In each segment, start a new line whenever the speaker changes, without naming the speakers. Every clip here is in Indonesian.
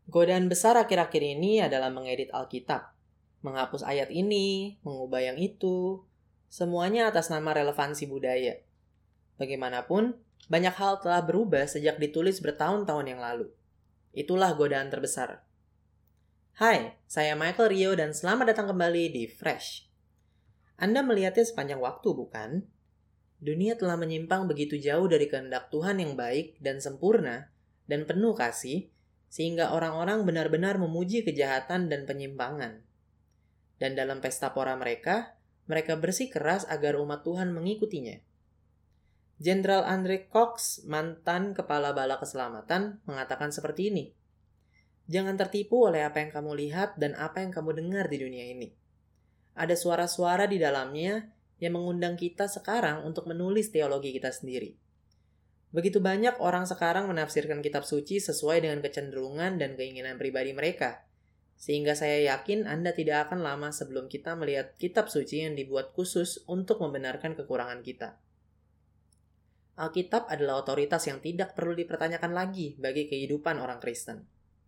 Godaan besar akhir-akhir ini adalah mengedit Alkitab, menghapus ayat ini, mengubah yang itu, semuanya atas nama relevansi budaya. Bagaimanapun, banyak hal telah berubah sejak ditulis bertahun-tahun yang lalu. Itulah godaan terbesar. Hai, saya Michael Rio dan selamat datang kembali di Fresh. Anda melihatnya sepanjang waktu, bukan? Dunia telah menyimpang begitu jauh dari kehendak Tuhan yang baik dan sempurna dan penuh kasih, sehingga orang-orang benar-benar memuji kejahatan dan penyimpangan. Dan dalam pesta pora mereka bersikeras agar umat Tuhan mengikutinya. Jenderal Andre Cox, mantan Kepala Bala Keselamatan, mengatakan seperti ini. Jangan tertipu oleh apa yang kamu lihat dan apa yang kamu dengar di dunia ini. Ada suara-suara di dalamnya yang mengundang kita sekarang untuk menulis teologi kita sendiri. Begitu banyak orang sekarang menafsirkan kitab suci sesuai dengan kecenderungan dan keinginan pribadi mereka. Sehingga saya yakin Anda tidak akan lama sebelum kita melihat kitab suci yang dibuat khusus untuk membenarkan kekurangan kita. Alkitab adalah otoritas yang tidak perlu dipertanyakan lagi bagi kehidupan orang Kristen.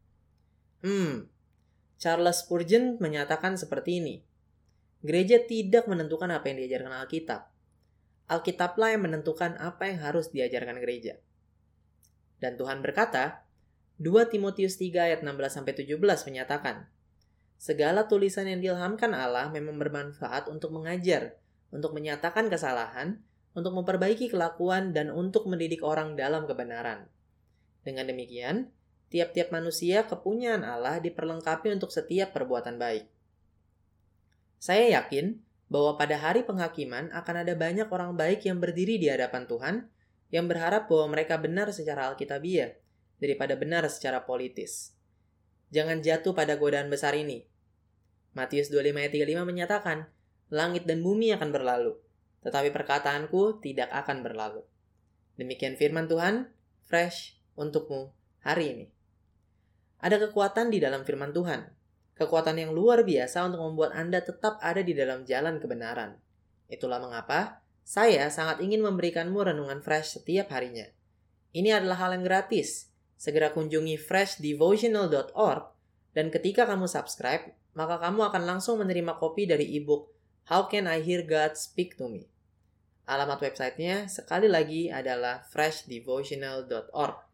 Charles Spurgeon menyatakan seperti ini. Gereja tidak menentukan apa yang diajarkan Alkitab. Alkitablah yang menentukan apa yang harus diajarkan gereja. Dan Tuhan berkata, 2 Timotius 3 ayat 16-17 menyatakan, segala tulisan yang diilhamkan Allah memang bermanfaat untuk mengajar, untuk menyatakan kesalahan, untuk memperbaiki kelakuan, dan untuk mendidik orang dalam kebenaran. Dengan demikian, tiap-tiap manusia kepunyaan Allah diperlengkapi untuk setiap perbuatan baik. Saya yakin bahwa pada hari penghakiman akan ada banyak orang baik yang berdiri di hadapan Tuhan yang berharap bahwa mereka benar secara alkitabiah daripada benar secara politis. Jangan jatuh pada godaan besar ini. Matius 25 ayat 35 menyatakan, langit dan bumi akan berlalu, tetapi perkataanku tidak akan berlalu. Demikian firman Tuhan, fresh untukmu hari ini. Ada kekuatan di dalam firman Tuhan. Kekuatan yang luar biasa untuk membuat Anda tetap ada di dalam jalan kebenaran. Itulah mengapa saya sangat ingin memberikanmu renungan fresh setiap harinya. Ini adalah hal yang gratis. Segera kunjungi freshdevotional.org dan ketika kamu subscribe, maka kamu akan langsung menerima kopi dari ebook How Can I Hear God Speak to Me? Alamat websitenya sekali lagi adalah freshdevotional.org.